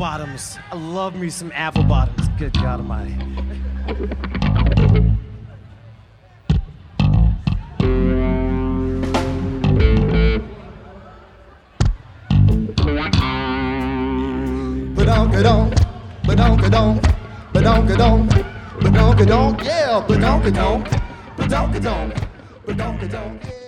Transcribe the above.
bottoms. I love me some apple bottoms. Good God Almighty. Ba-donka-donk, ba-donka-donk, ba-donka-donk, ba-donka-donk, yeah, ba-donka-donk, ba-donka-donk, ba-donka-donk, yeah.